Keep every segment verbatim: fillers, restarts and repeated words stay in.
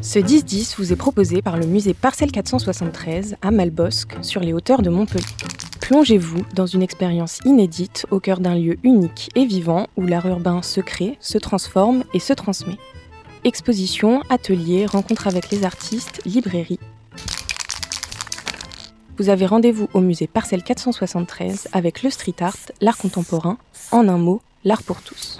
Ce dix dix vous est proposé par le musée Parcelle quatre cent soixante-treize à Malbosc, sur les hauteurs de Montpellier. Plongez-vous dans une expérience inédite au cœur d'un lieu unique et vivant où l'art urbain se crée, se transforme et se transmet. Expositions, ateliers, rencontres avec les artistes, librairies. Vous avez rendez-vous au musée Parcelle quatre cent soixante-treize avec le street art, l'art contemporain, en un mot, l'art pour tous.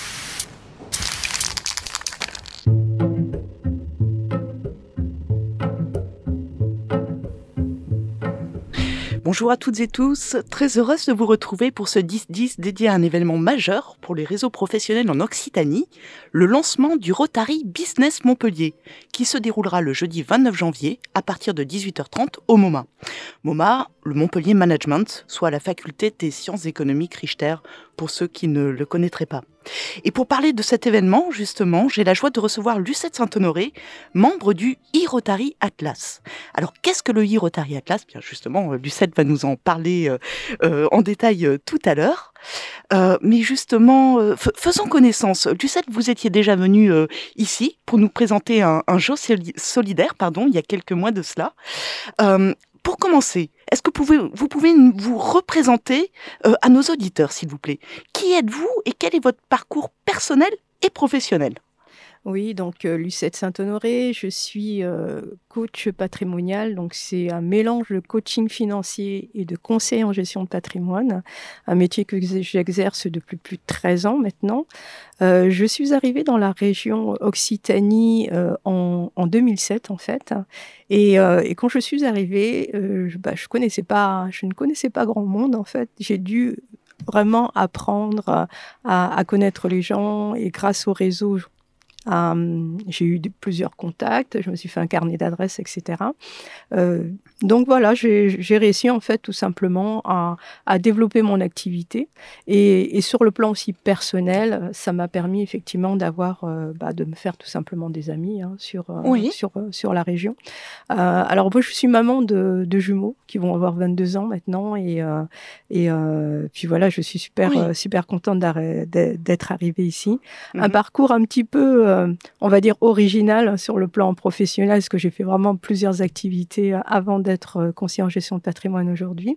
Bonjour à toutes et tous, très heureuse de vous retrouver pour ce dix dix dédié à un événement majeur pour les réseaux professionnels en Occitanie, le lancement du Rotary Business Montpellier, qui se déroulera le jeudi vingt-neuf janvier à partir de dix-huit heures trente au MoMA. MoMA, le Montpellier Management, soit la faculté des sciences économiques Richter, pour ceux qui ne le connaîtraient pas. Et pour parler de cet événement, justement, j'ai la joie de recevoir Lucette Saint-Honoré, membre du e-Rotary Atlas. Alors, qu'est-ce que le e-Rotary Atlas ? Bien, justement, Lucette va nous en parler euh, euh, en détail euh, tout à l'heure. Euh, mais justement, euh, f- faisons connaissance. Lucette, vous étiez déjà venue euh, ici pour nous présenter un, un jeu soli- solidaire, pardon, il y a quelques mois de cela. Euh, Pour commencer, est-ce que vous pouvez, vous pouvez vous représenter euh, à nos auditeurs, s'il vous plaît ? Qui êtes-vous et quel est votre parcours personnel et professionnel ? Oui, donc euh, Lucette Saint-Honoré, je suis euh, coach patrimonial, donc c'est un mélange de coaching financier et de conseil en gestion de patrimoine, un métier que j'exerce depuis plus de treize ans maintenant. Euh, je suis arrivée dans la région Occitanie euh, en, en deux mille sept en fait, et, euh, et quand je suis arrivée, euh, je, bah, je connaissais pas, je ne connaissais pas grand monde en fait. J'ai dû vraiment apprendre à, à connaître les gens et grâce au réseau. Euh, j'ai eu de, plusieurs contacts, je me suis fait un carnet d'adresses, et cetera. Euh, donc voilà, j'ai, j'ai réussi en fait tout simplement à, à développer mon activité et, et sur le plan aussi personnel, ça m'a permis effectivement d'avoir, euh, bah, de me faire tout simplement des amis hein, sur, euh, Oui. sur, euh, sur la région. Euh, alors moi je suis maman de, de jumeaux qui vont avoir vingt-deux ans maintenant et, euh, et euh, puis voilà, je suis super, Oui. euh, super contente d'être arrivée ici. Mm-hmm. Un parcours un petit peu... Euh, on va dire original sur le plan professionnel, parce que j'ai fait vraiment plusieurs activités avant d'être conseiller en gestion de patrimoine aujourd'hui.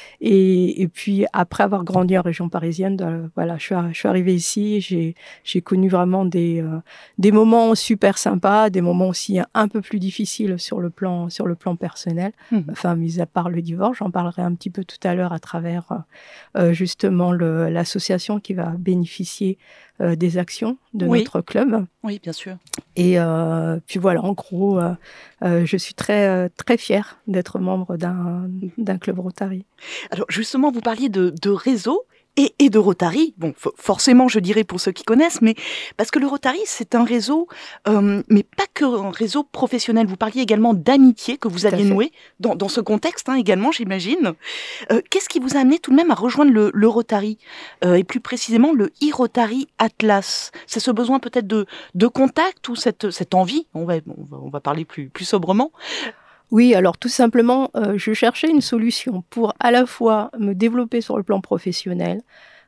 Et, et puis, après avoir grandi en région parisienne, euh, voilà, je suis, je suis arrivée ici, j'ai, j'ai connu vraiment des, euh, des moments super sympas, des moments aussi un peu plus difficiles sur le plan, sur le plan personnel. Mmh. Enfin, mis à part le divorce, j'en parlerai un petit peu tout à l'heure à travers euh, justement le, l'association qui va bénéficier Euh, des actions de oui. notre club. Oui, bien sûr. Et euh, puis voilà, en gros, euh, euh, je suis très, euh, très fière d'être membre d'un, d'un club Rotary. Alors justement, vous parliez de, de réseau et, et de Rotary. Bon, f- forcément, je dirais pour ceux qui connaissent, mais parce que le Rotary, c'est un réseau, euh, mais pas que un réseau professionnel. Vous parliez également d'amitié que vous aviez noué dans, dans ce contexte hein, également, j'imagine. Euh, qu'est-ce qui vous a amené tout de même à rejoindre le, le Rotary euh, et plus précisément le e-Rotary Atlas ? C'est ce besoin peut-être de, de contact ou cette, cette envie ? On va, on va, on va parler plus, plus sobrement. Oui, alors tout simplement, euh, je cherchais une solution pour à la fois me développer sur le plan professionnel,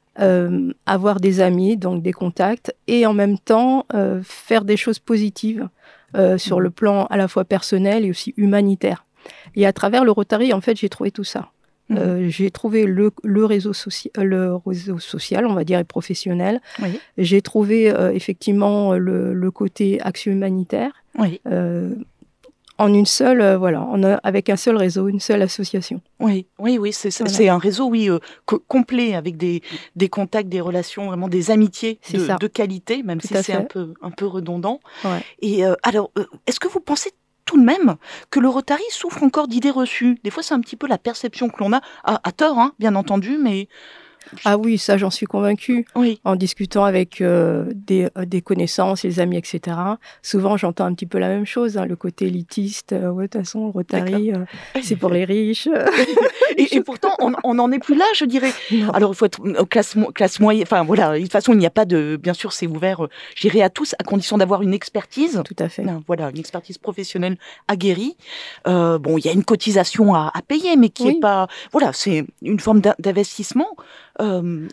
euh, avoir des amis, donc des contacts, et en même temps euh, faire des choses positives euh, sur mmh. le plan à la fois personnel et aussi humanitaire. Et à travers le Rotary, en fait, j'ai trouvé tout ça. Mmh. Euh, j'ai trouvé le, le, réseau soci- le réseau social, on va dire, et professionnel. Oui. J'ai trouvé euh, effectivement le, le côté action humanitaire. Oui. Euh, En une seule, euh, voilà, en a, avec un seul réseau, une seule association. Oui, oui, oui, c'est, voilà. c'est un réseau, oui, euh, co- complet avec des, des contacts, des relations, vraiment des amitiés de, de qualité, même Tout si c'est un peu, un peu redondant. Ouais. Et euh, alors, euh, est-ce que vous pensez tout de même que le Rotary souffre encore d'idées reçues ? Des fois, c'est un petit peu la perception que l'on a, à, à tort, hein, bien entendu, mais... Ah oui, ça j'en suis convaincue. Oui. En discutant avec euh, des, euh, des connaissances, les amis, et cetera. Souvent j'entends un petit peu la même chose, hein, le côté élitiste. Euh, ouais, de toute façon, Rotary, euh, c'est pour les riches. et, et pourtant, on n'en est plus là, je dirais. Non. Alors il faut être euh, classe, classe moyenne. Enfin voilà, de toute façon, il n'y a pas de. Bien sûr, c'est ouvert, euh, je dirais à tous, à condition d'avoir une expertise. Tout à fait. Non, voilà, une expertise professionnelle aguerrie. Euh, bon, il y a une cotisation à, à payer, mais qui n'est oui. pas. Voilà, c'est une forme d'investissement. Euh,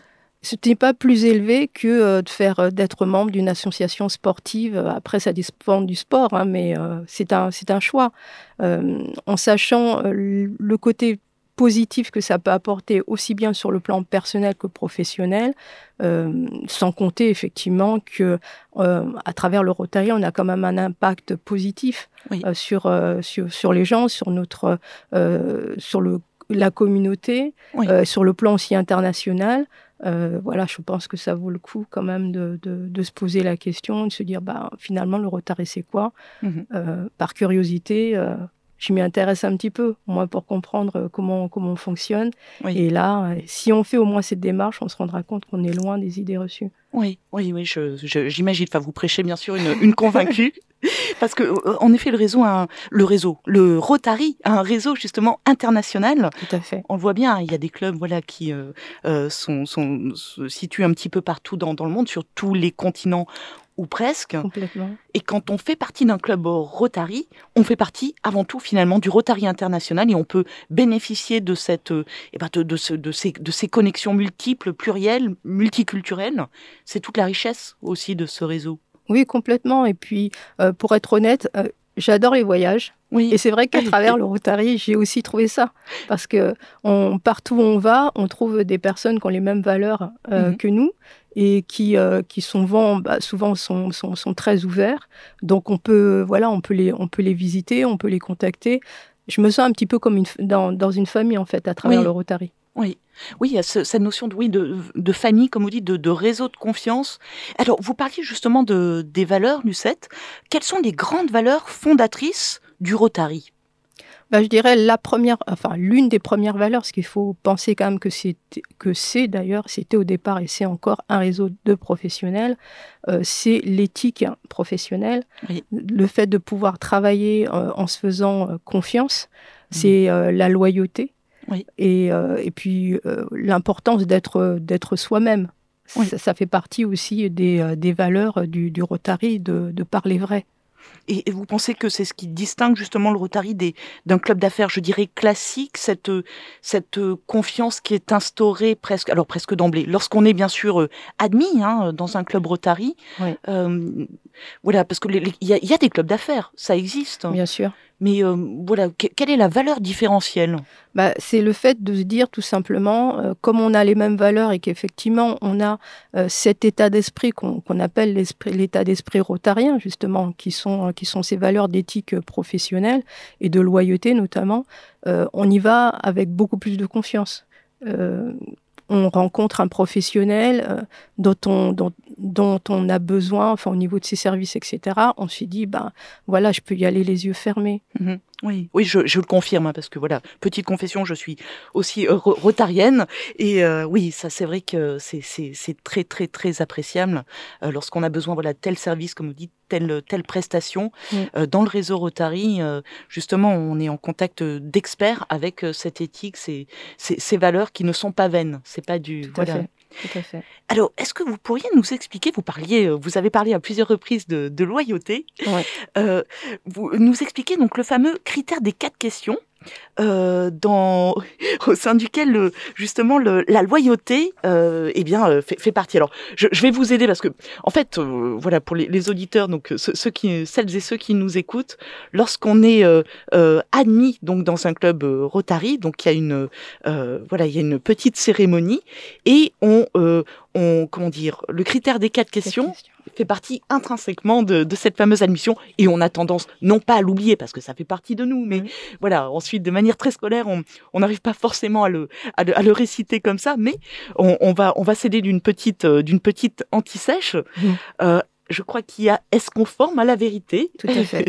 ce n'est pas plus élevé que euh, de faire, euh, d'être membre d'une association sportive. Après, ça dépend du sport, hein, mais euh, c'est un, c'est un choix. Euh, en sachant euh, le côté positif que ça peut apporter aussi bien sur le plan personnel que professionnel, euh, sans compter effectivement que euh, à travers le Rotary, on a quand même un impact positif oui. euh, sur, euh, sur sur les gens, sur notre euh, sur le la communauté, oui. euh, sur le plan aussi international. Euh, voilà, je pense que ça vaut le coup quand même de, de, de se poser la question, de se dire bah, finalement le Rotary c'est quoi mm-hmm. euh, Par curiosité, euh, je m'y intéresse un petit peu, au moins pour comprendre comment, comment on fonctionne. Oui. Et là, si on fait au moins cette démarche, on se rendra compte qu'on est loin des idées reçues. Oui, oui, oui, je, je, j'imagine. Enfin, vous prêchez bien sûr une, une convaincue. Parce que, en effet, le réseau, a un, le réseau, le Rotary a un réseau justement international. Tout à fait. On le voit bien, il y a des clubs, voilà, qui euh, euh, sont, sont se situent un petit peu partout dans, dans le monde, sur tous les continents ou presque. Complètement. Et quand on fait partie d'un club Rotary, on fait partie avant tout finalement du Rotary international et on peut bénéficier de cette, euh, eh ben de, de, ce, de, ces, de ces connexions multiples, plurielles, multiculturelles. C'est toute la richesse aussi de ce réseau. Oui, complètement. Et puis, euh, pour être honnête, euh, j'adore les voyages. Oui. Et c'est vrai qu'à travers le Rotary, j'ai aussi trouvé ça. Parce que on, partout où on va, on trouve des personnes qui ont les mêmes valeurs euh, mm-hmm. que nous et qui, euh, qui souvent, bah, souvent sont, sont, sont très ouverts. Donc, on peut, voilà, on, peut les, on peut les visiter, on peut les contacter. Je me sens un petit peu comme une, dans, dans une famille, en fait, à travers oui. le Rotary. Oui. Oui, il y a ce, cette notion de, oui, de, de famille, comme vous dites, de, de réseau de confiance. Alors, vous parliez justement de, des valeurs, Lucette. Quelles sont les grandes valeurs fondatrices du Rotary ? Ben, je dirais la première, enfin l'une des premières valeurs, parce qu'il faut penser quand même que c'est, que c'est d'ailleurs, c'était au départ et c'est encore un réseau de professionnels, euh, c'est l'éthique professionnelle, oui. le fait de pouvoir travailler euh, en se faisant euh, confiance, mmh. c'est euh, la loyauté. Oui. Et, euh, et puis euh, l'importance d'être, d'être soi-même. Oui. Ça, ça fait partie aussi des, des valeurs du, du Rotary, de, de parler vrai. Et, et vous pensez que c'est ce qui distingue justement le Rotary des, d'un club d'affaires, je dirais, classique, cette, cette confiance qui est instaurée presque, alors presque d'emblée, lorsqu'on est bien sûr euh, admis hein, dans un club Rotary. Oui. Euh, voilà, parce qu'il y, y a des clubs d'affaires, ça existe. Bien sûr. Mais euh, voilà, que, quelle est la valeur différentielle ? Bah, c'est le fait de se dire tout simplement, euh, comme on a les mêmes valeurs et qu'effectivement on a euh, cet état d'esprit qu'on, qu'on appelle l'esprit, l'état d'esprit rotarien justement, qui sont, qui sont ces valeurs d'éthique professionnelle et de loyauté notamment, euh, on y va avec beaucoup plus de confiance. Euh, on rencontre un professionnel euh, dont, on, dont, dont on a besoin, enfin au niveau de ses services, et cetera. On s'est dit, ben voilà, je peux y aller les yeux fermés. Mmh. Oui, oui, je, je le confirme hein, parce que voilà, petite confession, je suis aussi euh, rotarienne et euh, oui, ça c'est vrai que c'est c'est c'est très très très appréciable euh, lorsqu'on a besoin voilà tel service comme vous dites, telle telle prestation mmh. euh, dans le réseau Rotary. Euh, justement, on est en contact d'experts avec euh, cette éthique, ces, ces ces valeurs qui ne sont pas vaines. C'est pas du Tout voilà. À fait. Tout à fait. Alors, est-ce que vous pourriez nous expliquer, vous parliez, vous avez parlé à plusieurs reprises de, de loyauté, ouais. euh, vous nous expliquez donc le fameux critère des quatre questions, euh, dans, au sein duquel justement le, la loyauté euh, eh bien, euh, fait, fait partie. Alors, je, je vais vous aider parce que, en fait, euh, voilà, pour les, les auditeurs, donc ceux, ceux qui, celles et ceux qui nous écoutent, lorsqu'on est euh, euh, admis donc dans un club euh, Rotary, donc il y a une, euh, voilà, il y a une petite cérémonie et on, euh, on, comment dire, le critère des quatre questions. questions. fait partie intrinsèquement de, de cette fameuse admission et on a tendance non pas à l'oublier parce que ça fait partie de nous, mais mmh. voilà, ensuite de manière très scolaire, on n'arrive pas forcément à le, à le, à le réciter comme ça, mais on, on va, on va s'aider d'une petite, euh, d'une petite anti-sèche. Mmh. Euh, je crois qu'il y a est-ce conforme à la vérité. Tout à fait.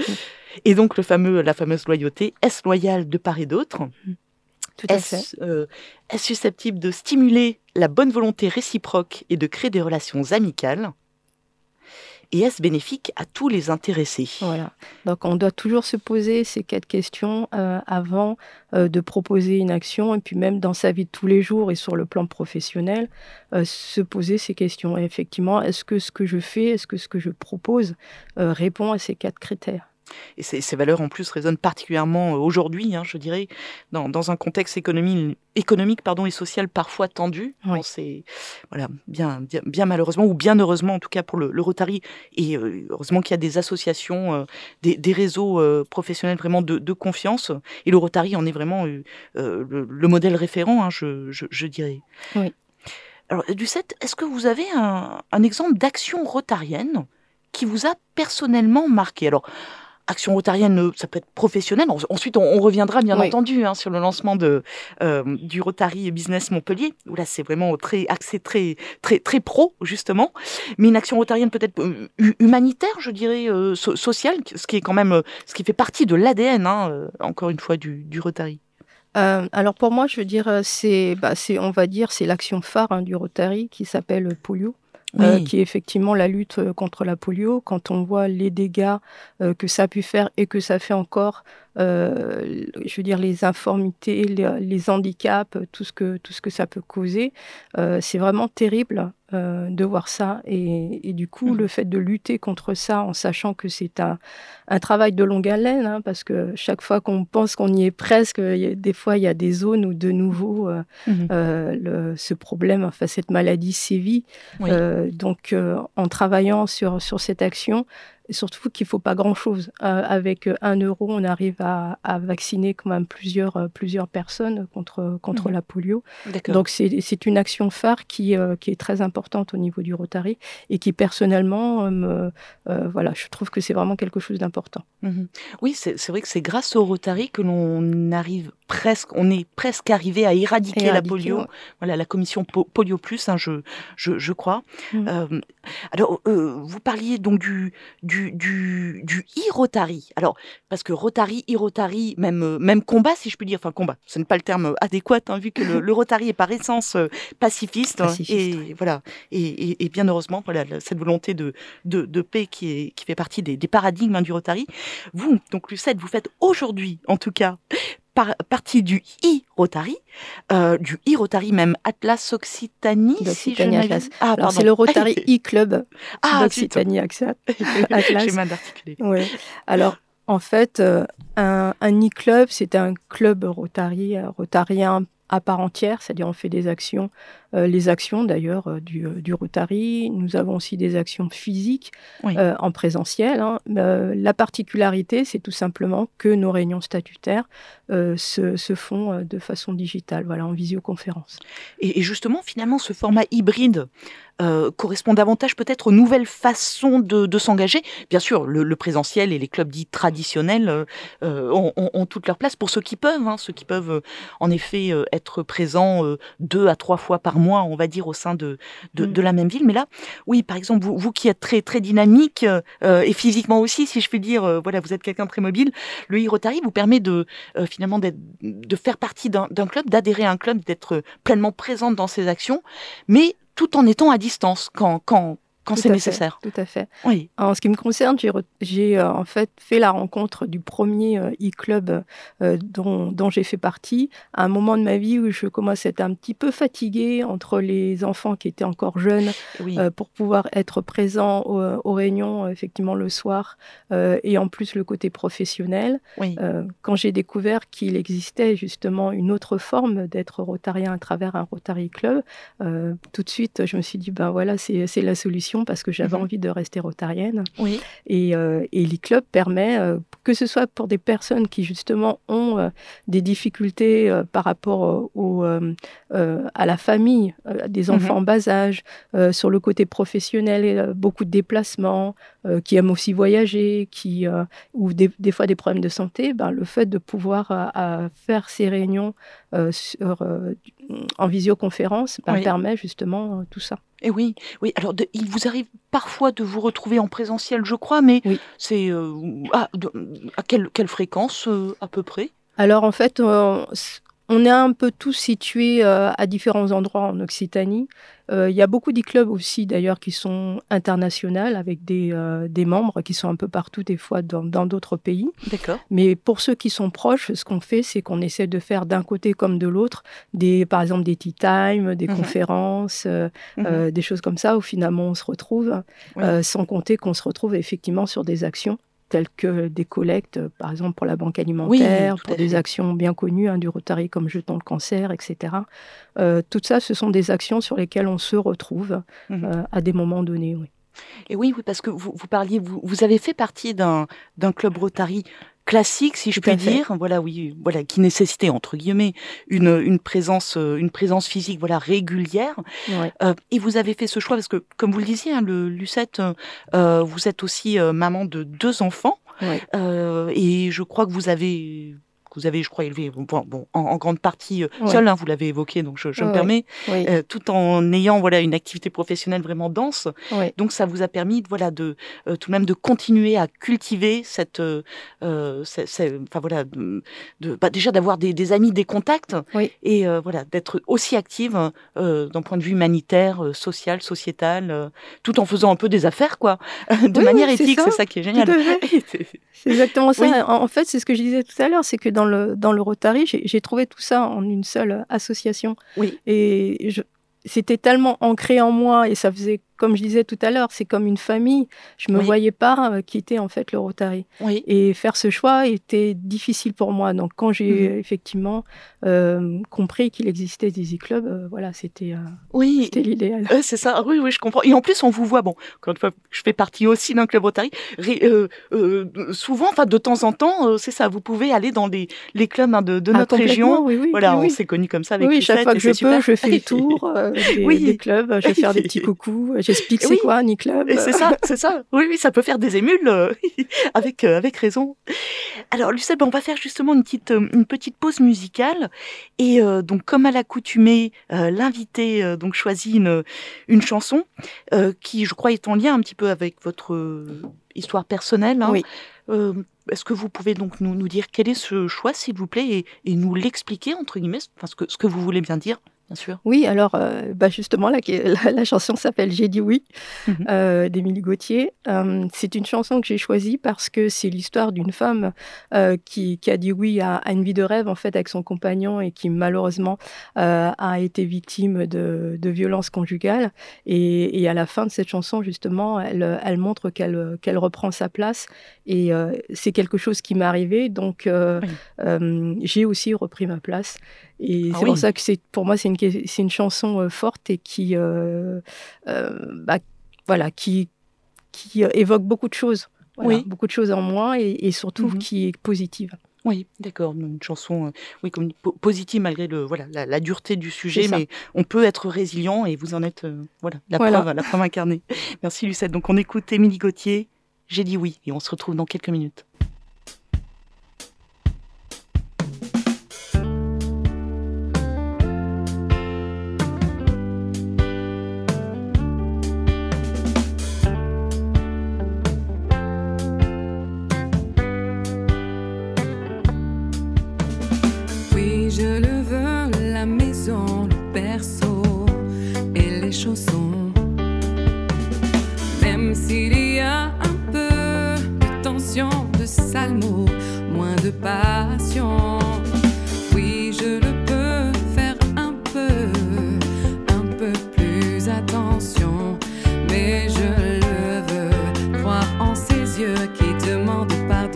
Et donc le fameux, la fameuse loyauté, est-ce loyal de part et d'autre? Mmh. Tout à est-ce, fait. Euh, est-ce susceptible de stimuler la bonne volonté réciproque et de créer des relations amicales? Et est-ce bénéfique à tous les intéressés? Voilà. Donc, on doit toujours se poser ces quatre questions euh, avant euh, de proposer une action. Et puis, même dans sa vie de tous les jours et sur le plan professionnel, euh, se poser ces questions. Et effectivement, est-ce que ce que je fais, est-ce que ce que je propose euh, répond à ces quatre critères? Et ces, ces valeurs en plus résonnent particulièrement aujourd'hui, hein, je dirais, dans, dans un contexte économique, économique pardon, et social parfois tendu. Oui. Bon, c'est voilà, bien, bien, bien malheureusement, ou bien heureusement en tout cas pour le, le Rotary, et euh, heureusement qu'il y a des associations, euh, des, des réseaux euh, professionnels vraiment de, de confiance. Et le Rotary en est vraiment euh, euh, le, le modèle référent, hein, je, je, je dirais. Oui. Alors, Lucette, est-ce que vous avez un, un exemple d'action rotarienne qui vous a personnellement marqué? Alors, action rotarienne, ça peut être professionnelle. Ensuite, on, on reviendra bien Oui. entendu hein, sur le lancement de, euh, du Rotary Business Montpellier, où là, c'est vraiment très axé, très, très, très pro, justement. Mais une action rotarienne peut-être euh, humanitaire, je dirais, euh, so- sociale, ce qui est quand même, euh, ce qui fait partie de l'A D N, hein, euh, encore une fois, du, du Rotary. Euh, alors pour moi, je veux dire, euh, c'est, bah, c'est, on va dire, c'est l'action phare hein, du Rotary qui s'appelle polio. Oui. Euh, qui est effectivement la lutte euh, contre la polio. Quand on voit les dégâts euh, que ça a pu faire et que ça fait encore, euh, je veux dire les informités, les, les handicaps, tout ce que tout ce que ça peut causer, euh, c'est vraiment terrible euh, de voir ça. Et, et du coup, Mmh. le fait de lutter contre ça, en sachant que c'est un, un travail de longue haleine, hein, parce que chaque fois qu'on pense qu'on y est presque, y a, des fois il y a des zones où de nouveau euh, Mmh. euh, le, ce problème, enfin cette maladie sévit. Oui. Euh, donc, euh, en travaillant sur, sur cette action, surtout qu'il ne faut pas grand-chose. Euh, avec un euro, on arrive à, à vacciner quand même plusieurs, euh, plusieurs personnes contre, contre Mhm. la polio. D'accord. Donc, c'est, c'est une action phare qui, euh, qui est très importante au niveau du Rotary et qui, personnellement, euh, me, euh, voilà, je trouve que c'est vraiment quelque chose d'important. Mhm. Oui, c'est, c'est vrai que c'est grâce au Rotary que l'on arrive presque, on est presque arrivé à éradiquer, Éradiquer, la polio. ouais. Voilà, la commission po- Polio Plus, hein, je, je, je crois. Mhm. Euh, alors, euh, vous parliez donc du, du, du, du e-Rotary. Alors, parce que Rotary, e-Rotary, même, euh, même combat, si je puis dire, enfin combat, ce n'est pas le terme adéquat, hein, vu que le, le Rotary est par essence euh, pacifiste. Pacifiste, et voilà, et, et, et bien heureusement, voilà, cette volonté de, de, de paix qui, est, qui fait partie des, des paradigmes hein, du Rotary. Vous, donc Lucette, vous faites aujourd'hui, en tout cas, par, partie du e-Rotary, euh, du e-Rotary même Atlas Occitanie, si je d'Occitanie m'abuse. Atlas. Ah, Alors, pardon. c'est le Rotary e-Club Ah, d'Occitanie Atlas. Atlas. J'ai mal d'articuler. Ouais. Alors, en fait, euh, un, un e-club, c'est un club Rotary, euh, rotarien à part entière, c'est-à-dire on fait des actions, euh, les actions d'ailleurs euh, du, euh, du Rotary. Nous avons aussi des actions physiques Oui. euh, en présentiel. Hein. Euh, la particularité, c'est tout simplement que nos réunions statutaires euh, se, se font euh, de façon digitale, voilà, en visioconférence. Et, et justement, finalement, ce format hybride euh, correspond davantage peut-être aux nouvelles façons de, de s'engager. Bien sûr, le, le présentiel et les clubs dits traditionnels euh, euh, ont, ont, ont toute leur place pour ceux qui peuvent, hein, ceux qui peuvent euh, en effet euh, être présents euh, deux à trois fois par mois, on va dire, au sein de, de, Mm. de la même ville. Mais là, oui, par exemple, vous, vous qui êtes très, très dynamique euh, et physiquement aussi, si je puis dire, euh, voilà, vous êtes quelqu'un de très mobile, le e-Rotary vous permet de, euh, finalement d'être, de faire partie d'un, d'un club, d'adhérer à un club, d'être pleinement présente dans ses actions, mais tout en étant à distance quand, quand, quand Tout c'est à nécessaire. fait, tout à fait. Oui. En ce qui me concerne, j'ai, re- j'ai euh, en fait fait la rencontre du premier euh, e-club euh, dont, dont j'ai fait partie à un moment de ma vie où je commençais à être un petit peu fatiguée entre les enfants qui étaient encore jeunes Oui. euh, pour pouvoir être présents aux, aux réunions, euh, effectivement, le soir, euh, et en plus le côté professionnel. Oui. Euh, quand j'ai découvert qu'il existait justement une autre forme d'être rotarien à travers un Rotary Club, euh, tout de suite, je me suis dit, ben voilà, c'est, c'est la solution parce que j'avais Mhm. envie de rester rotarienne. Oui. Et, euh, et l'e-club permet, euh, que ce soit pour des personnes qui justement ont euh, des difficultés euh, par rapport euh, au, euh, euh, à la famille, euh, des enfants en bas âge, euh, sur le côté professionnel, euh, beaucoup de déplacements, euh, qui aiment aussi voyager, qui, euh, ou des, des fois des problèmes de santé, ben, le fait de pouvoir euh, à faire ces réunions euh, sur, euh, en visioconférence ben, Oui. permet justement euh, tout ça. Et oui, oui. Alors, de, il vous arrive parfois de vous retrouver en présentiel, je crois, mais Oui. c'est euh, ah, de, à quelle, quelle fréquence euh, à peu près? Alors en fait, euh, on est un peu tous situés euh, à différents endroits en Occitanie. Euh, il y a beaucoup d'e-clubs aussi d'ailleurs qui sont internationaux avec des, euh, des membres qui sont un peu partout des fois dans, dans d'autres pays. D'accord. Mais pour ceux qui sont proches, ce qu'on fait, c'est qu'on essaie de faire d'un côté comme de l'autre, des, par exemple des tea time, des Mhm. conférences, euh, Mhm. euh, des choses comme ça où finalement on se retrouve, Oui. euh, sans compter qu'on se retrouve effectivement sur des actions telles que des collectes, par exemple pour la banque alimentaire, oui, pour des fait. actions bien connues hein, du Rotary comme Jetons le cancer, et cetera. Euh, tout ça, ce sont des actions sur lesquelles on se retrouve mmh. euh, à des moments donnés. Oui. Et oui, oui, parce que vous, vous parliez, vous, vous avez fait partie d'un, d'un club Rotary classique, si je Tout puis dire, voilà, oui, voilà, qui nécessitait entre guillemets une, une présence, une présence physique, voilà, régulière. Ouais. Euh, et vous avez fait ce choix parce que, comme vous le disiez, hein, le Lucette, euh, vous êtes aussi euh, maman de deux enfants, ouais. euh, et je crois que vous avez que vous avez, je crois, élevé bon, bon, en, en grande partie euh, ouais. seul, hein, vous l'avez évoqué, donc je, je ouais. me permets, ouais. euh, tout en ayant voilà une activité professionnelle vraiment dense. Ouais. Donc ça vous a permis, voilà, de euh, tout de même de continuer à cultiver cette, euh, c'est, c'est, enfin voilà, de, de bah, déjà d'avoir des, des amis, des contacts, oui. et euh, voilà, d'être aussi active euh, d'un point de vue humanitaire, euh, social, sociétal, euh, tout en faisant un peu des affaires, quoi, de oui, manière oui, éthique. C'est ça, c'est ça qui est génial. Tout à fait. C'est exactement ça. Oui. En, en fait, c'est ce que je disais tout à l'heure, c'est que dans le, dans le Rotary, j'ai, j'ai trouvé tout ça en une seule association. Oui. Et je, c'était tellement ancré en moi et ça faisait, comme je disais tout à l'heure, c'est comme une famille. Je ne me oui. voyais pas euh, quitter en fait le Rotary. Oui. Et faire ce choix était difficile pour moi. Donc quand j'ai mmh. effectivement euh, compris qu'il existait des e-clubs, euh, voilà, c'était, euh, oui. c'était l'idéal. Euh, c'est ça, oui, oui, je comprends. Et en plus, on vous voit, bon, encore une fois, je fais partie aussi d'un club Rotary. Ré, euh, euh, souvent, enfin, de temps en temps, euh, c'est ça, vous pouvez aller dans les, les clubs hein, de, de notre ah, région. Oui, oui, voilà, oui, on oui. s'est connus comme ça avec oui, les chaque fêtes, fois que je peux, super. je fais le tour euh, des, oui. des clubs, je vais faire des petits coucous, j'explique oui. c'est quoi un e-club. Et c'est ça, c'est ça. Oui, oui, ça peut faire des émules, euh, avec, euh, avec raison. Alors, Lucette, ben, on va faire justement une petite, une petite pause musicale. Et euh, donc, comme à l'accoutumée, euh, l'invité euh, donc choisit une, une chanson euh, qui, je crois, est en lien un petit peu avec votre euh, histoire personnelle. Hein. Oui. Euh, est-ce que vous pouvez donc nous, nous dire quel est ce choix, s'il vous plaît, et, et nous l'expliquer, entre guillemets, enfin, ce, que, ce que vous voulez bien dire, bien sûr. Oui, alors, euh, bah justement, la, la, la chanson s'appelle « J'ai dit oui mmh. » euh, d'Émilie Gauthier. Euh, c'est une chanson que j'ai choisie parce que c'est l'histoire d'une femme euh, qui, qui a dit oui à, à une vie de rêve, en fait, avec son compagnon et qui, malheureusement, euh, a été victime de, de violences conjugales. Et, et à la fin de cette chanson, justement, elle, elle montre qu'elle, qu'elle reprend sa place. Et euh, c'est quelque chose qui m'est arrivé, donc euh, oui. euh, j'ai aussi repris ma place. Et ah c'est oui. pour ça que c'est, pour moi, c'est une, c'est une chanson euh, forte et qui, euh, euh, bah, voilà, qui, qui euh, évoque beaucoup de choses. Voilà, oui. Beaucoup de choses en moi et, et surtout mm-hmm. qui est positive. Oui, d'accord. Une chanson euh, oui, comme po- positive malgré le, voilà, la, la dureté du sujet, mais on peut être résilient et vous en êtes euh, voilà, la, voilà. Preuve, la preuve incarnée. Merci Lucette. Donc on écoute Émilie Gauthier, J'ai dit oui, et on se retrouve dans quelques minutes. Je le veux, la maison, le berceau et les chaussons. Même s'il y a un peu de tension, de sales mots, moins de passion. Oui, je le peux faire un peu, un peu plus attention. Mais je le veux, croire en ses yeux qui demandent pardon.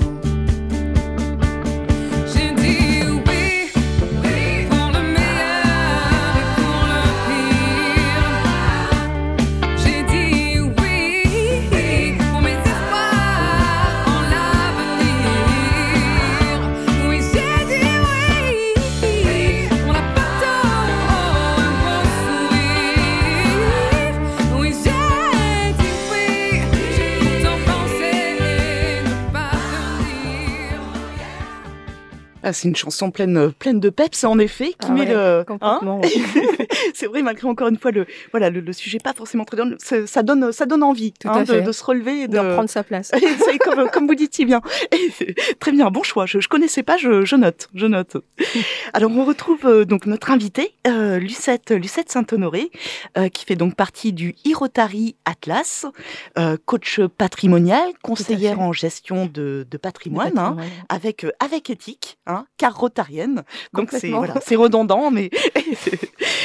Ah, c'est une chanson pleine, pleine de peps, en effet, qui ah met ouais, le. Hein c'est vrai, malgré encore une fois le, voilà, le, le sujet pas forcément très dur, ça donne, ça donne envie hein, de, de se relever et de, de prendre sa place. C'est comme, comme vous dites si bien. Très bien, bon choix. Je, je connaissais pas, je, je note, je note. Alors on retrouve euh, donc notre invitée, euh, Lucette, Lucette Saint-Honoré, euh, qui fait donc partie du e-Rotary Atlas, euh, coach patrimonial, conseillère en gestion de, de patrimoine, de hein, avec, euh, avec éthique. Hein, car rotarienne, donc c'est, voilà, c'est redondant, mais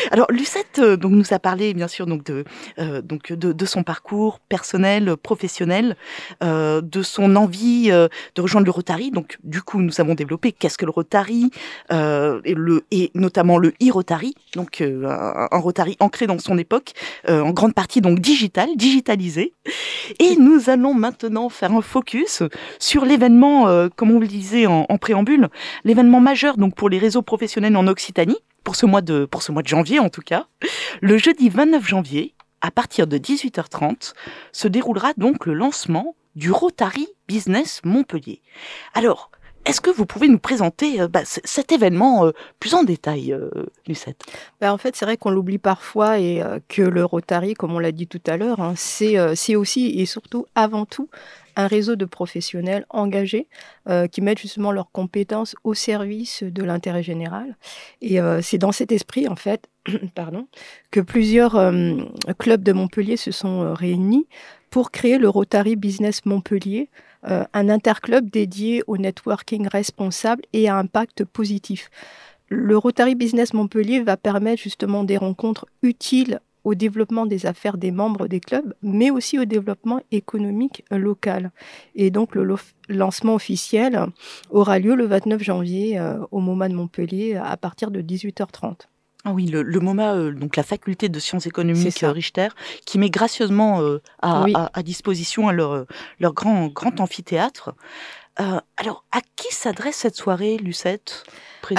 Alors Lucette euh, donc nous a parlé bien sûr donc de euh, donc de, de son parcours personnel, professionnel, euh, de son envie euh, de rejoindre le Rotary. Donc du coup nous avons développé qu'est-ce que le Rotary euh, et le et notamment le e-Rotary, donc euh, un, un Rotary ancré dans son époque, euh, en grande partie donc digital, digitalisé. Et nous allons maintenant faire un focus sur l'événement, euh, comme on le disait en, en préambule, l'événement majeur donc pour les réseaux professionnels en Occitanie. Pour ce mois de, pour ce mois de janvier en tout cas, le jeudi vingt-neuf janvier, à partir de dix-huit heures trente, se déroulera donc le lancement du Rotary Business Montpellier. Alors, est-ce que vous pouvez nous présenter euh, bah, c- cet événement euh, plus en détail, euh, Lucette ? Ben, en fait, c'est vrai qu'on l'oublie parfois et euh, que le Rotary, comme on l'a dit tout à l'heure, hein, c'est, euh, c'est aussi et surtout avant tout un réseau de professionnels engagés euh, qui mettent justement leurs compétences au service de l'intérêt général. Et euh, c'est dans cet esprit, en fait, pardon, que plusieurs euh, clubs de Montpellier se sont euh, réunis pour créer le Rotary Business Montpellier, euh, un interclub dédié au networking responsable et à impact positif. Le Rotary Business Montpellier va permettre justement des rencontres utiles au développement des affaires des membres des clubs, mais aussi au développement économique local. Et donc, le lo- lancement officiel aura lieu le vingt-neuf janvier euh, au MoMA de Montpellier à partir de dix-huit heures trente. Ah oui, le, le MoMA, euh, donc la faculté de sciences économiques C'est ça. euh, Richter, qui met gracieusement euh, à, Oui. à, à disposition à leur, euh, leur grand, grand amphithéâtre. Euh, alors, à qui s'adresse cette soirée, Lucette, précisément ?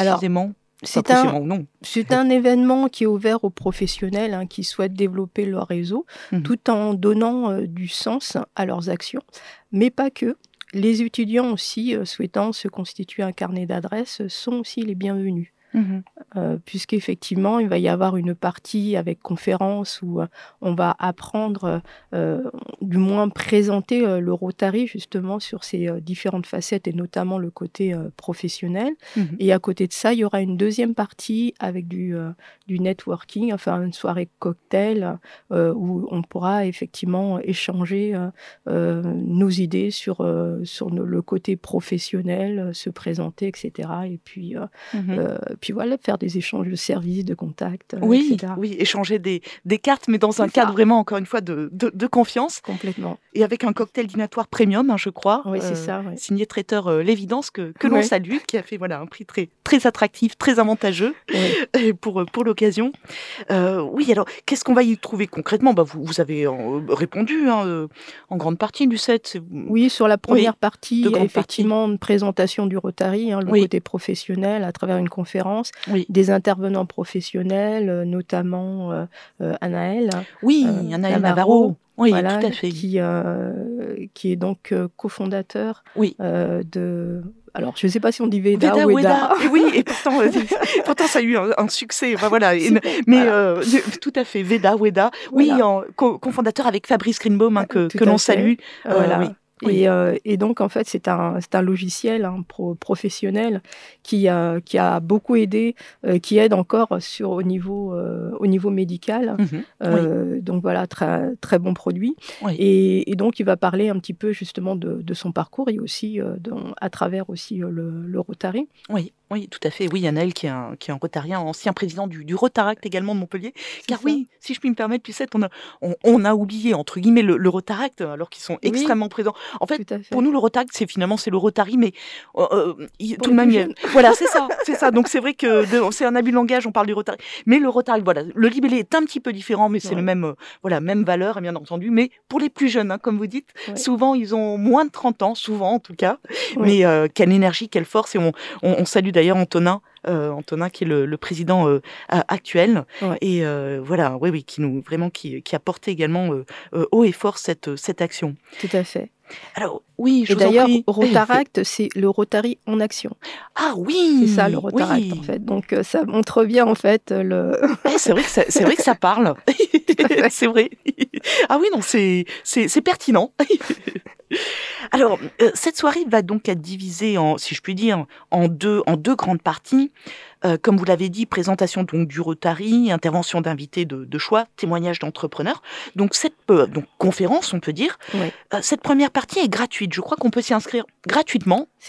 C'est Pas un, précisément ou non. c'est un événement qui est ouvert aux professionnels hein, qui souhaitent développer leur réseau, Mhm. tout en donnant euh, du sens à leurs actions, mais pas que. Les étudiants aussi, euh, souhaitant se constituer un carnet d'adresses, sont aussi les bienvenus. Mhm. Euh, puisqu'effectivement, il va y avoir une partie avec conférence où euh, on va apprendre, euh, du moins présenter euh, le Rotary justement sur ses euh, différentes facettes et notamment le côté euh, professionnel. Mhm. Et à côté de ça, il y aura une deuxième partie avec du, euh, du networking, enfin une soirée cocktail euh, où on pourra effectivement échanger euh, euh, nos idées sur, euh, sur no- le côté professionnel, euh, se présenter, et cetera. Et puis, euh, Mhm. euh, puis voilà, faire des échanges de services, de contacts, euh, Oui, et cetera. oui, échanger des, des cartes, mais dans un C'est cadre ça. vraiment, encore une fois, de, de, de confiance, Complètement. et avec un cocktail dinatoire premium, hein, je crois, Oui, c'est euh, ça. Ouais. signé traiteur euh, L'Évidence, que, que l'on Ouais. salue, qui a fait voilà, un prix très, très attractif, très avantageux Ouais. euh, pour, euh, pour l'occasion. Euh, oui, alors, qu'est-ce qu'on va y trouver concrètement ? Bah, vous, vous avez euh, répondu hein, euh, en grande partie, Lucette. c'est- Oui, sur la première partie, de il y a grande effectivement une présentation du Rotary, hein, le Oui. côté professionnel à travers une conférence, Oui, des intervenants professionnels, euh, notamment euh, euh, Anaël, oui euh, Anaël Navarro, Navarro. Oui, voilà, tout à fait. qui, euh, qui est donc euh, cofondateur Oui. euh, de... Alors, je ne sais pas si on dit Veda, Veda, ou Weda. Weda. Et oui, et pourtant, euh, pourtant ça a eu un, un succès. Enfin, voilà. Et- Super. mais Voilà. euh, de- tout à fait, Veda, Weda. Oui, Voilà. en co- cofondateur avec Fabrice Greenbaum, hein, que, Tout que à l'on fait. salue. Euh, Euh, voilà. oui. Oui. Et, euh, et donc, en fait, c'est un, c'est un logiciel hein, pro- professionnel qui a, qui a beaucoup aidé, euh, qui aide encore sur, au, niveau, euh, au niveau médical. Mhm. Oui. Euh, Donc voilà, très, très bon produit. Oui. Et, et donc, il va parler un petit peu justement de, de son parcours et aussi euh, dans- à travers aussi euh, le, le Rotary. Oui, oui, tout à fait. Oui, Anaël, qui est un, qui est un Rotarien, ancien président du, du Rotaract également de Montpellier. Car ça. oui, si je puis me permettre, Lucette, on a, on, on a oublié, entre guillemets, le, le Rotaract, alors qu'ils sont Oui. extrêmement présents. En fait, Tout à fait. pour nous, le Rotaract, c'est finalement c'est le Rotary, mais euh, euh, il- Pour tout les de même, plus il y a- jeunes. voilà, c'est ça, c'est ça. Donc c'est vrai que de- c'est un abus de langage, on parle du Rotary, mais le Rotary, voilà, le libellé est un petit peu différent, mais c'est Ouais. le même, euh, voilà, même valeur, bien entendu. Mais pour les plus jeunes, hein, comme vous dites, Ouais. souvent ils ont moins de trente ans, souvent en tout cas. Ouais. Mais euh, quelle énergie, quelle force, et on, on, on salue d'ailleurs Antonin. Euh, Antonin qui est le, le président euh, a- actuel Ouais. et euh, voilà oui oui qui nous vraiment qui, qui a porté également euh, euh, haut et fort cette cette action. Tout à fait. Alors oui, je Et vous en d'ailleurs, prie. Rotaract, c'est le Rotary en action. Ah oui, C'est ça, le Rotaract, oui. en fait. Donc, euh, ça montre bien, en fait, le... Eh, c'est vrai que ça, c'est vrai que ça parle. C'est vrai. Ah oui non c'est c'est c'est pertinent. Alors euh, cette soirée va donc être divisée en, si je puis dire, en deux en deux grandes parties. Euh, comme vous l'avez dit, présentation donc du Rotary, intervention d'invités de, de choix, témoignages d'entrepreneurs. Donc cette euh, donc conférence, on peut dire. Ouais. Euh, cette première partie est gratuite. Je crois qu'on peut s'y inscrire gratuitement. C'est ça.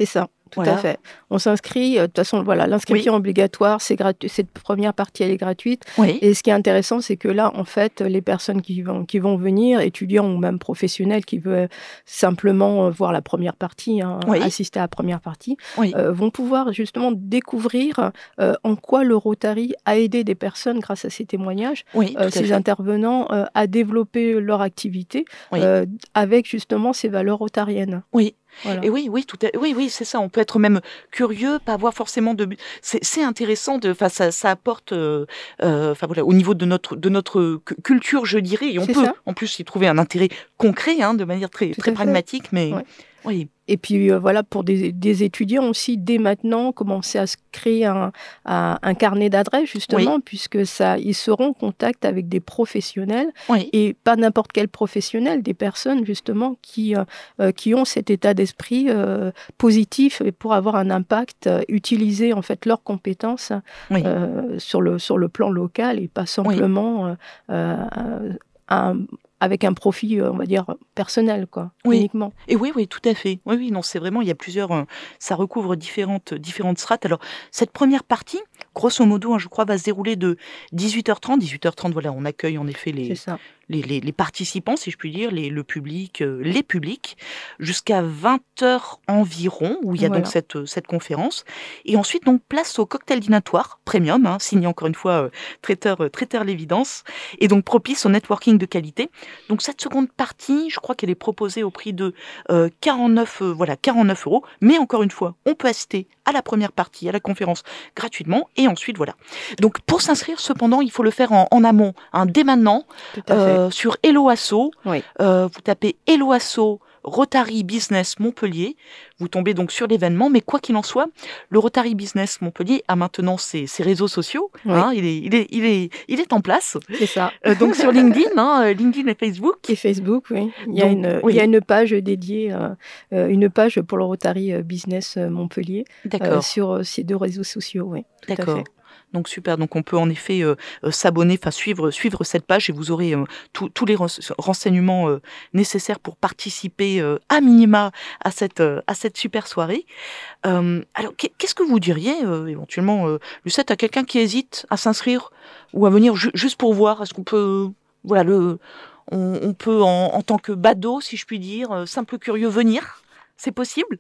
tout voilà. à fait. On s'inscrit, euh, de toute façon, voilà, l'inscription Oui. obligatoire, c'est gratuit. Cette première partie, elle est gratuite. Oui. Et ce qui est intéressant, c'est que là, en fait, les personnes qui vont, qui vont venir, étudiants ou même professionnels qui veulent simplement voir la première partie, hein, Oui. assister à la première partie, Oui. euh, vont pouvoir justement découvrir euh, en quoi le Rotary a aidé des personnes grâce à ces témoignages, Oui, euh, tout à ces fait. intervenants, euh, à développer leur activité Oui. euh, avec justement ces valeurs rotariennes. Oui. Voilà. Et oui, oui, tout à... oui, oui, c'est ça. On peut être même curieux, pas avoir forcément de but. C'est, c'est intéressant. De, enfin, ça, ça apporte, euh, euh, enfin voilà, au niveau de notre, de notre cu- culture, je dirais. Et on C'est peut, ça. en plus, y trouver un intérêt concret, hein, de manière très, Tout très à fait. pragmatique. Mais Ouais. oui, Et puis euh, voilà, pour des, des étudiants aussi, dès maintenant, commencer à se créer un, un, un carnet d'adresses, justement, puisque ça, ils seront en contact avec des professionnels, oui, et pas n'importe quel professionnel, des personnes, justement, qui, euh, qui ont cet état d'esprit euh, positif et pour avoir un impact, euh, utiliser, en fait, leurs compétences oui. euh, sur, le, sur le plan local et pas simplement euh, euh, un, avec un profit, on va dire, personnel, quoi, Oui. uniquement. Et oui, oui, tout à fait. Oui, oui, non, c'est vraiment, il y a plusieurs, euh, ça recouvre différentes, différentes strates. Alors, cette première partie, grosso modo, hein, je crois, va se dérouler de dix-huit heures trente. dix-huit heures trente, voilà, on accueille en effet C'est les, ça. les, les, les participants, si je puis dire, les, le public, euh, les publics, jusqu'à vingt heures environ, où il y a Voilà. donc cette, euh, cette conférence. Et ensuite, donc, place au cocktail dînatoire, premium, hein, signé encore une fois euh, traiteur, euh, traiteur l'évidence, et donc propice au networking de qualité. Donc, cette seconde partie, je crois qu'elle est proposée au prix de euh, quarante-neuf, euh, voilà, quarante-neuf euros. Mais encore une fois, on peut assister à la première partie, à la conférence, gratuitement, et ensuite, voilà. Donc, pour s'inscrire, cependant, il faut le faire en, en amont, hein, dès maintenant, Tout à fait. euh, sur Hello Asso. Oui. Euh, vous tapez Hello Asso Rotary Business Montpellier. Vous tombez donc sur l'événement, mais quoi qu'il en soit, le Rotary Business Montpellier a maintenant ses, ses réseaux sociaux. Oui. Hein, il, est, il, est, il, est, il est en place. C'est ça. Euh, donc sur LinkedIn, hein, LinkedIn et Facebook. Et Facebook, oui. Il y a, Donc, une, oui. il y a une page dédiée, euh, euh, une page pour le Rotary Business Montpellier euh, D'accord. sur euh, ces deux réseaux sociaux, oui. Tout à D'accord. fait. Donc super, donc on peut en effet euh, euh, s'abonner, enfin suivre, suivre cette page et vous aurez euh, tous les ren- renseignements euh, nécessaires pour participer euh, à minima à cette, euh, à cette super soirée. Euh, alors qu'est- qu'est-ce que vous diriez euh, éventuellement, euh, Lucette, à quelqu'un qui hésite à s'inscrire ou à venir ju- juste pour voir? Est-ce qu'on peut, voilà, le, on, on peut en, en tant que badaud, si je puis dire, euh, simple curieux, venir? C'est possible?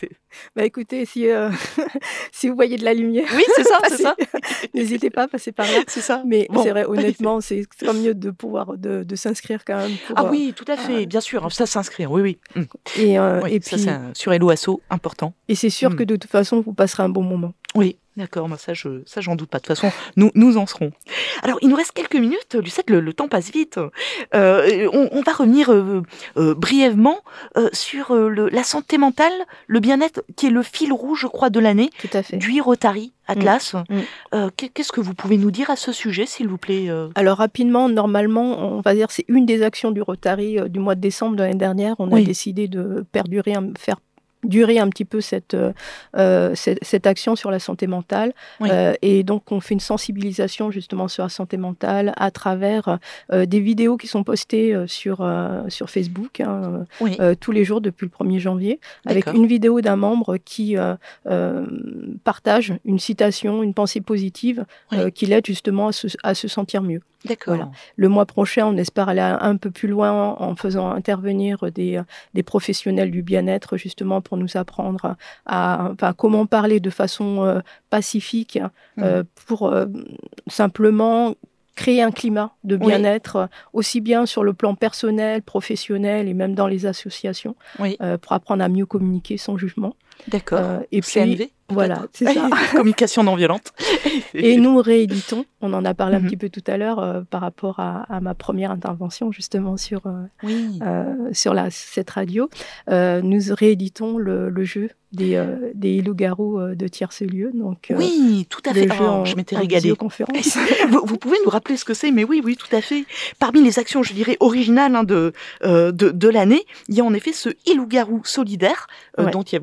Bah écoutez, si, euh, si vous voyez de la lumière, Oui, c'est ça, c'est passez. ça. N'hésitez pas à passer par là. C'est ça. Mais Bon. c'est vrai, honnêtement, c'est c'est quand même mieux de pouvoir de, de s'inscrire quand même. Pour, Ah euh, oui, tout à fait, euh, bien sûr, ça s'inscrire, oui, oui. Mm. Et, euh, Oui, et ça puis, c'est un- sur Hello Asso, important. et c'est sûr Mm. que de toute façon, vous passerez un bon moment. Oui, d'accord, moi ça, je, ça j'en doute pas. De toute façon, nous, nous en serons. Alors, il nous reste quelques minutes, Lucette, le, le temps passe vite. Euh, on, on va revenir euh, euh, brièvement euh, sur euh, le, la santé mentale, le bien-être, qui est le fil rouge, je crois, de l'année, Tout à fait. du Rotary Atlas. Mm. Euh, qu'est- Qu'est-ce que vous pouvez nous dire à ce sujet, s'il vous plaît euh Alors rapidement, normalement, on va dire c'est une des actions du Rotary euh, du mois de décembre de l'année dernière. On Oui. a décidé de perdurer, un- faire durer un petit peu cette, euh, euh, cette, cette action sur la santé mentale. Oui. Euh, et donc, on fait une sensibilisation justement sur la santé mentale à travers euh, des vidéos qui sont postées euh, sur, euh, sur Facebook hein, Oui, euh, tous les jours depuis le premier janvier, avec d'accord. une vidéo d'un membre qui euh, euh, partage une citation, une pensée positive Oui. euh, qui l'aide justement à se, à se sentir mieux. D'accord. Voilà. Le mois prochain, on espère aller un peu plus loin en faisant intervenir des, des professionnels du bien-être justement pour nous apprendre à, enfin, comment parler de façon euh, pacifique euh, pour euh, simplement créer un climat de Oui. bien-être, aussi bien sur le plan personnel, professionnel et même dans les associations, Oui, euh, pour apprendre à mieux communiquer sans jugement. d'accord. Euh, et puis, C N V voilà, peut-être c'est ça. Communication non violente. Et nous rééditons, on en a parlé un Mhm. petit peu tout à l'heure euh, par rapport à, à ma première intervention justement sur, euh, Oui. euh, sur la, cette radio, euh, nous rééditons le, le jeu des, euh, des loups-garous euh, de tierce lieu. Donc, euh, Oui, tout à le fait. jeu Oh, en, je m'étais en régalée. visioconférence. vous, vous pouvez nous rappeler ce que c'est? Mais oui, oui, tout à fait. Parmi les actions, je dirais, originales hein, de, euh, de, de l'année, il y a en effet ce loup-garou solidaire, euh, Ouais. dont il y, a, voilà, il y avait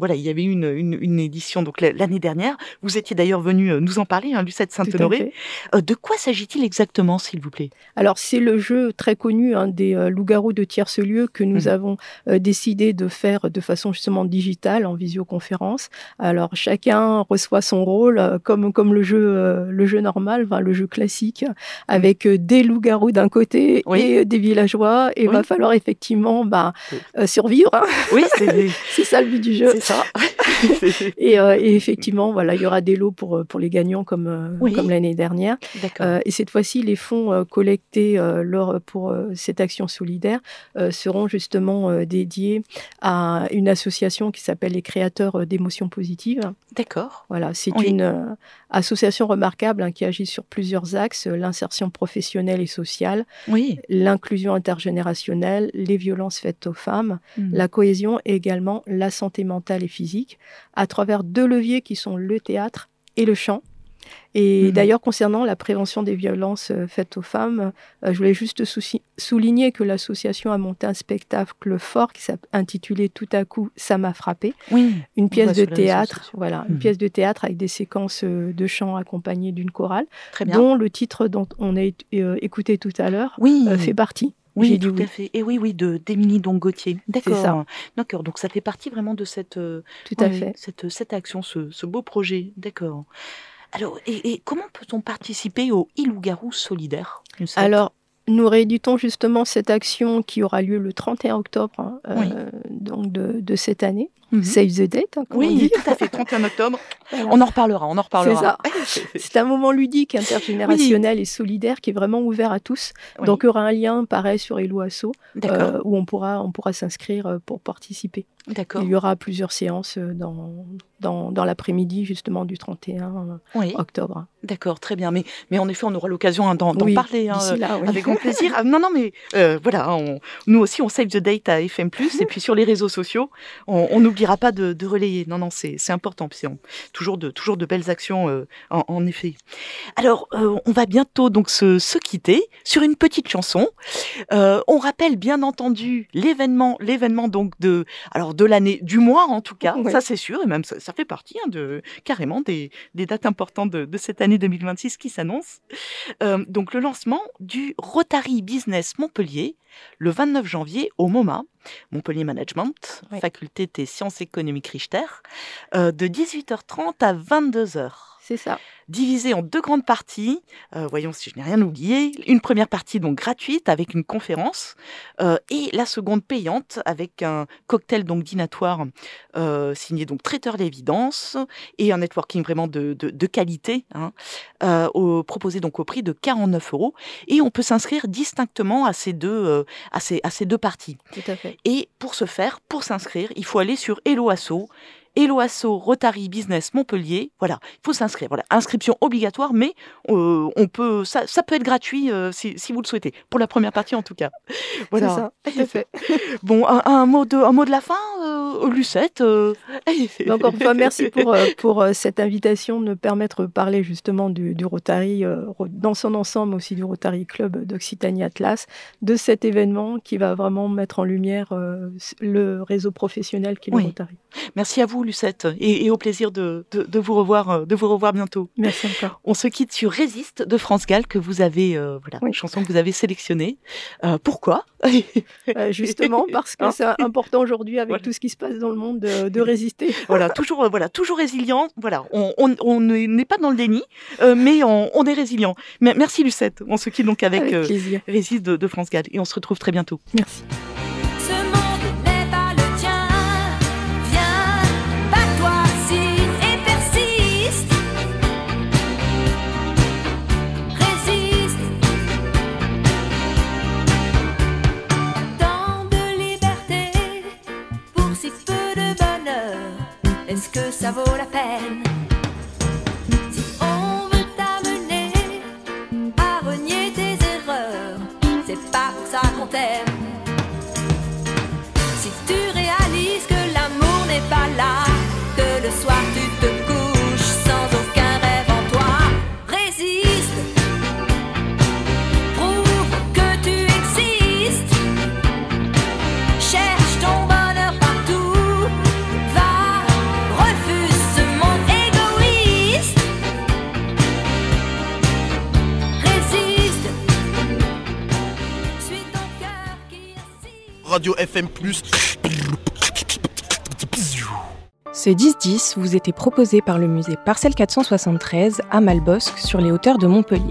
eu une, une, une édition donc l'année dernière. Vous étiez d'ailleurs venu nous en parler, hein, Lucette Saint-Honoré. Euh, de quoi s'agit-il exactement, s'il vous plaît? Alors, c'est le jeu très connu hein, des euh, loups-garous de tierce lieu que nous mmh. avons euh, décidé de faire de façon justement digitale, en visioconférence. Alors, chacun reçoit son rôle, euh, comme, comme le, jeu, euh, le jeu normal, enfin, le jeu classique, avec euh, des loups-garous d'un côté oui. et euh, des villageois. Et il oui. va falloir effectivement bah, oui. euh, survivre. Oui, c'est... c'est ça le but du jeu. C'est ça. et, euh, et effectivement, voilà, il y aura des lots pour, pour les gagnants comme, euh, oui. comme l'année dernière. Euh, et cette fois-ci, les fonds euh, collectés euh, lors, pour euh, cette action solidaire euh, seront justement euh, dédiés à une association qui s'appelle les Créateurs d'émotions positives. D'accord. Voilà, c'est oui. une euh, association remarquable hein, qui agit sur plusieurs axes, euh, l'insertion professionnelle et sociale, oui. l'inclusion intergénérationnelle, les violences faites aux femmes, mmh. la cohésion et également la santé mentale et physique, à travers deux leviers qui sont le théâtre et le chant. Et mmh. d'ailleurs, concernant la prévention des violences euh, faites aux femmes, euh, je voulais juste sou- souligner que l'association a monté un spectacle fort qui s'est intitulé Tout à coup, ça m'a frappé. Oui. Une pièce de théâtre, voilà, mmh. une pièce de théâtre avec des séquences euh, de chant accompagnées d'une chorale, Très bien. dont le titre dont on a euh, écouté tout à l'heure oui. euh, fait partie. Oui, J'ai tout dit oui. à fait. Et oui, oui, de d'Émilie Dongotier. D'accord. C'est ça. D'accord. Donc ça fait partie vraiment de cette. Tout à oui, fait. Cette cette action, ce, ce beau projet. D'accord. Alors, et, et comment peut-on participer au e-loup-garou solidaire? Alors, nous rééditons justement cette action qui aura lieu le trente et un octobre hein, oui. euh, donc de, de cette année. Mm-hmm. Save the date, hein, comme oui, on dit. tout à fait, trente et un octobre. Voilà. On en reparlera, on en reparlera. C'est ça. C'est un moment ludique, intergénérationnel oui. et solidaire qui est vraiment ouvert à tous. Oui. Donc, il y aura un lien, pareil, sur Hello Asso, euh, où on pourra, on pourra s'inscrire pour participer. D'accord. Il y aura plusieurs séances dans, dans, dans l'après-midi, justement, du trente et un oui. octobre. D'accord, très bien. Mais, mais en effet, on aura l'occasion hein, d'en, d'en oui, parler hein, là, oui. avec grand plaisir. Ah, non, non, mais euh, voilà, on, nous aussi, on save the date à F M plus, et puis sur les réseaux sociaux, on n'oubliera pas de, de relayer. Non, non, c'est, c'est important. Puis on, toujours, de, toujours de belles actions, euh, en, en effet. Alors, euh, on va bientôt donc se, se quitter sur une petite chanson. Euh, on rappelle bien entendu l'événement, l'événement donc de, alors de l'année, du mois en tout cas, oui. ça c'est sûr, et même ça, ça fait partie hein, de carrément des, des dates importantes de, de cette année deux mille vingt-six qui s'annoncent. Euh, donc le lancement du Rotary Business Montpellier le vingt-neuf janvier au MoMA, Montpellier Management, oui. faculté des sciences économiques Richter, euh, de dix-huit heures trente à vingt-deux heures. C'est ça. Divisé en deux grandes parties. Euh, voyons si je n'ai rien oublié. Une première partie donc gratuite avec une conférence euh, et la seconde payante avec un cocktail donc dînatoire euh, signé donc Traiteur d'Évidence et un networking vraiment de, de, de qualité hein, euh, au, proposé donc au prix de quarante-neuf euros. Et on peut s'inscrire distinctement à ces deux, euh, à ces, à ces deux parties. Tout à fait. Et pour ce faire, pour s'inscrire, il faut aller sur Hello Asso. Hello Asso Rotary Business Montpellier, voilà, il faut s'inscrire. Voilà, inscription obligatoire, mais euh, on peut, ça, ça peut être gratuit euh, si, si vous le souhaitez. Pour la première partie en tout cas. Voilà. C'est ça, tout à fait. Bon, un, un mot de, un mot de la fin, euh, Lucette. Euh... Encore une fois, merci pour euh, pour euh, cette invitation de nous permettre de parler justement du, du Rotary euh, dans son ensemble, aussi du Rotary Club d'Occitanie Atlas, de cet événement qui va vraiment mettre en lumière euh, le réseau professionnel qui est le oui. Rotary. Merci à vous, Lucette, et, et au plaisir de, de, de vous revoir, de vous revoir bientôt. Merci encore. On se quitte sur Résiste de France Gall que vous avez, euh, voilà, oui. une chanson que vous avez sélectionnée. Euh, pourquoi euh, Justement parce que hein c'est important aujourd'hui avec voilà. tout ce qui se passe dans le monde de, de résister. Voilà, toujours, euh, voilà, toujours résilient. Voilà, on, on, on n'est pas dans le déni, euh, mais on, on est résilient. Mais, merci Lucette. On se quitte donc avec, avec euh, Résiste de, de France Gall et on se retrouve très bientôt. Merci. Est-ce que ça vaut la peine? Si on veut t'amener à renier tes erreurs, c'est pas pour ça qu'on t'aime. Si tu réalises que l'amour n'est pas là, que le soir tu te couches sans aucun rêve en toi, résiste, prouve que tu existes, cherche ton bonheur partout, va Radio F M plus. Ce dix dix vous était proposé par le musée Parcelle quatre cent soixante-treize à Malbosc sur les hauteurs de Montpellier.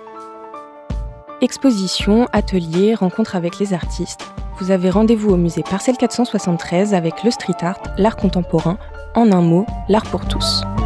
Exposition, ateliers, rencontres avec les artistes. Vous avez rendez-vous au musée Parcelle quatre cent soixante-treize avec le street art, l'art contemporain, en un mot, l'art pour tous.